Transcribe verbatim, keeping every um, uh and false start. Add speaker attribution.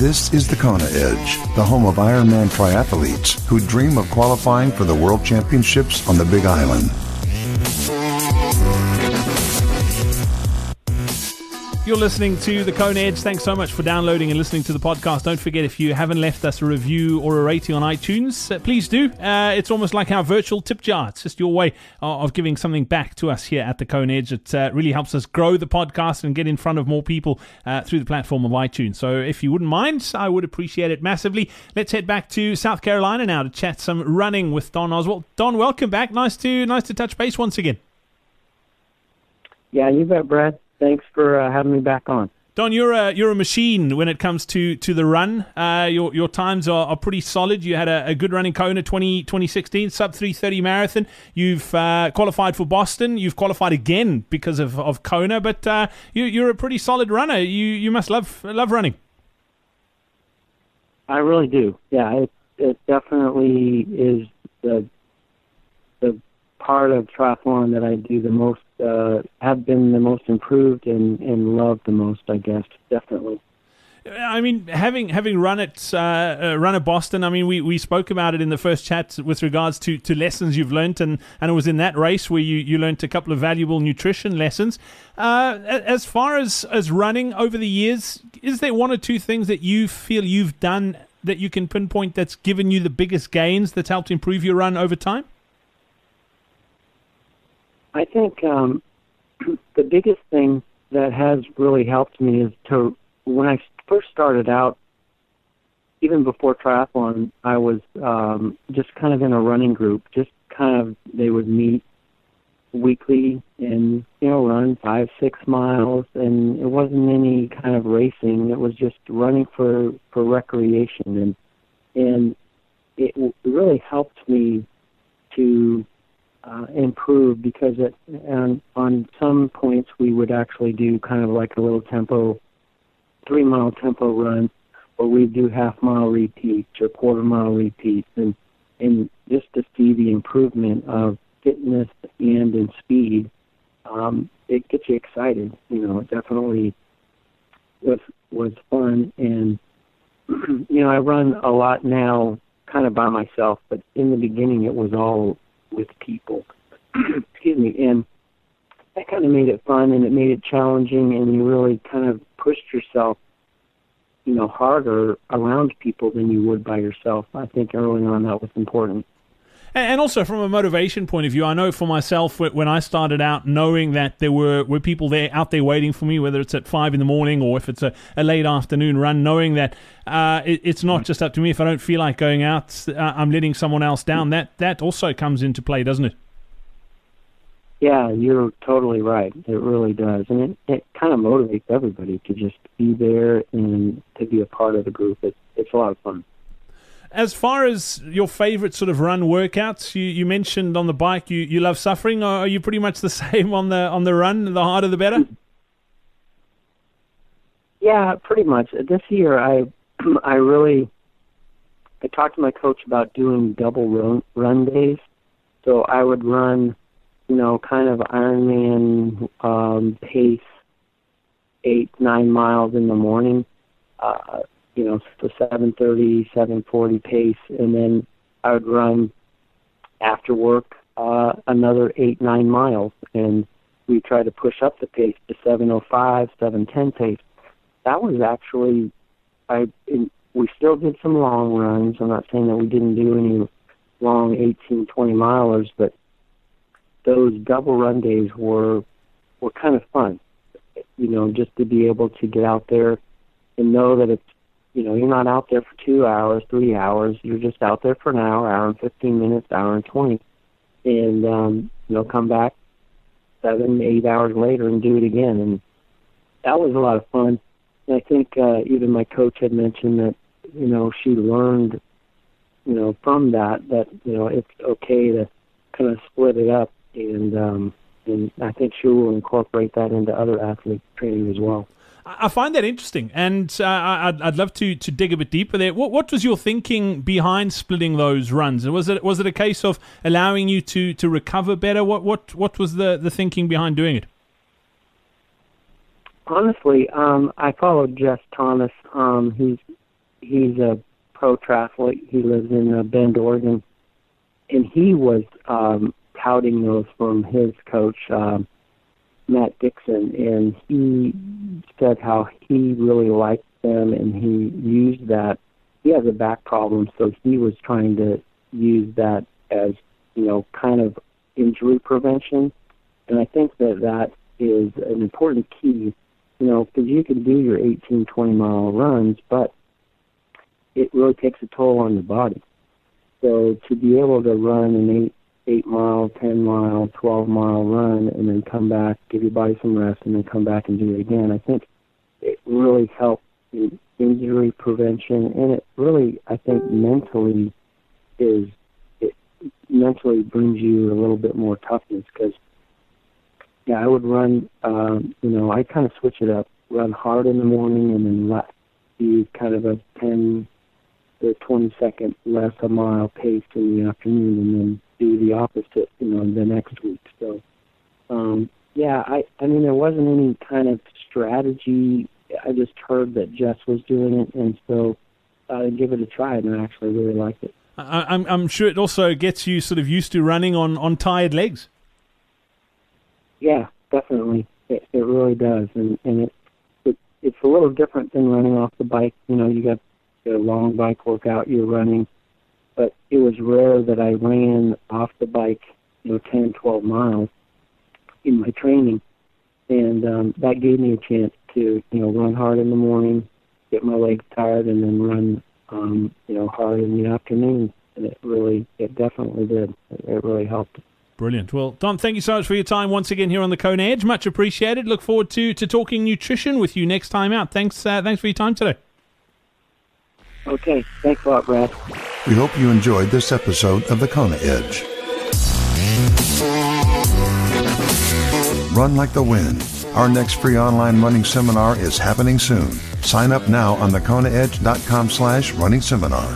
Speaker 1: This is the Kona Edge, the home of Ironman triathletes who dream of qualifying for the World Championships on the Big Island.
Speaker 2: You're listening to The Kona Edge. Thanks so much for downloading and listening to the podcast. Don't forget, if you haven't left us a review or a rating on iTunes, uh, please do. Uh, it's almost like our virtual tip jar. It's just your way of, of giving something back to us here at The Kona Edge. It uh, really helps us grow the podcast and get in front of more people uh, through the platform of iTunes. So if you wouldn't mind, I would appreciate it massively. Let's head back to South Carolina now to chat some running with Don Oswald. Don, welcome back. Nice to nice to touch base once again.
Speaker 3: Yeah, you bet, Brad. Thanks for uh, having me back on.
Speaker 2: Don, you're a you're a machine when it comes to, to the run. Uh, your your times are, are pretty solid. You had a, a good run in Kona twenty sixteen, sub three thirty marathon. You've uh, qualified for Boston. You've qualified again because of, of Kona. But uh, you you're a pretty solid runner. You you must love love running.
Speaker 3: I really do. Yeah, it it definitely is the the part of triathlon that I do the most. Uh, have been the most improved and, and loved the most, I guess, definitely.
Speaker 2: I mean, having having run at uh, uh, run at Boston, I mean, we, we spoke about it in the first chat with regards to, to lessons you've learnt, and, and it was in that race where you, you learnt a couple of valuable nutrition lessons. Uh, as far as, as running over the years, is there one or two things that you feel you've done that you can pinpoint that's given you the biggest gains, that's helped improve your run over time?
Speaker 3: I think um, the biggest thing that has really helped me is to, when I first started out, even before triathlon, I was um, just kind of in a running group, just kind of, they would meet weekly and, you know, run five, six miles, and it wasn't any kind of racing. It was just running for, for recreation, and, and it really helped me to Uh, improve, because it, on, on some points we would actually do kind of like a little tempo, three mile tempo run, or we'd do half mile repeats or quarter mile repeats, and and just to see the improvement of fitness and in speed, um, it gets you excited. You know, it definitely was was fun, and you know, I run a lot now, kind of by myself, but in the beginning it was all with people. Excuse me. And that kind of made it fun, and it made it challenging, and you really kind of pushed yourself, you know, harder around people than you would by yourself. I think early on that was important.
Speaker 2: And also from a motivation point of view, I know for myself, when I started out, knowing that there were, were people there out there waiting for me, whether it's at five in the morning or if it's a, a late afternoon run, knowing that uh, it, it's not just up to me. If I don't feel like going out, uh, I'm letting someone else down. That that also comes into play, doesn't it?
Speaker 3: Yeah, you're totally right. It really does. And it, it kind of motivates everybody to just be there and to be a part of the group. It, it's a lot of fun.
Speaker 2: As far as your favorite sort of run workouts, you, you mentioned on the bike you, you love suffering. Or are you pretty much the same on the on the run? The harder, the better?
Speaker 3: Yeah, pretty much. This year, I I really I talked to my coach about doing double run, run days. So I would run, you know, kind of Ironman um, pace, eight, nine miles in the morning. Uh, you know, the seven thirty, seven forty pace, and then I would run after work uh, another eight, nine miles, and we try to push up the pace to seven oh five, seven ten pace. That was actually, I in, we still did some long runs. I'm not saying that we didn't do any long eighteen, twenty milers, but those double run days were were kind of fun, you know, just to be able to get out there and know that it's, you know, you're not out there for two hours, three hours. You're just out there for an hour, hour and fifteen minutes, hour and twenty, and um, you know, come back seven, eight hours later and do it again. And that was a lot of fun. And I think uh, even my coach had mentioned that, you know, she learned, you know, from that that you know it's okay to kind of split it up, and um, and I think she will incorporate that into other athlete training as well.
Speaker 2: I find that interesting, and uh, I'd, I'd love to, to dig a bit deeper there. What, what was your thinking behind splitting those runs? Was it was it a case of allowing you to, to recover better? What what what was the, the thinking behind doing it?
Speaker 3: Honestly, um, I followed Jess Thomas. Um, he's he's a pro triathlete. He lives in uh, Bend, Oregon, and he was um, touting those from his coach, um, Matt Dixon, and he said how he really liked them, and he used that. He has a back problem, so he was trying to use that as, you know, kind of injury prevention. And I think that that is an important key, you know, because you can do your eighteen, twenty-mile runs, but it really takes a toll on your body. So to be able to run an eight, eight-mile, ten-mile, twelve-mile run and then come back, give your body some rest, and then come back and do it again, I think it really helps in injury prevention, and it really, I think, mentally is, it mentally brings you a little bit more toughness, because, yeah, I would run, um, you know, I kind of switch it up, run hard in the morning and then let do kind of a ten to twenty second less a mile pace in the afternoon, and then do the opposite, you know, the next week. So, um, yeah, I, I mean, there wasn't any kind of strategy. I just heard that Jess was doing it, and so I uh, give it a try, and I actually really liked it.
Speaker 2: I, I'm, I'm sure it also gets you sort of used to running on, on tired legs.
Speaker 3: Yeah, definitely. It, it really does, and, and it, it it's a little different than running off the bike. You know, you got a long bike workout, you're running, but it was rare that I ran off the bike, you know, ten, twelve miles in my training, and um, that gave me a chance to, you know, run hard in the morning, get my legs tired, and then run, um, you know, hard in the afternoon. And it really, it definitely did. It, it really helped.
Speaker 2: Brilliant. Well, Don, thank you so much for your time once again here on the Kona Edge. Much appreciated. Look forward to, to talking nutrition with you next time out. Thanks, uh, thanks for your time today.
Speaker 3: Okay. Thanks a lot, Brad.
Speaker 1: We hope you enjoyed this episode of the Kona Edge. Run like the wind. Our next free online running seminar is happening soon. Sign up now on the kona edge dot com slash running seminar.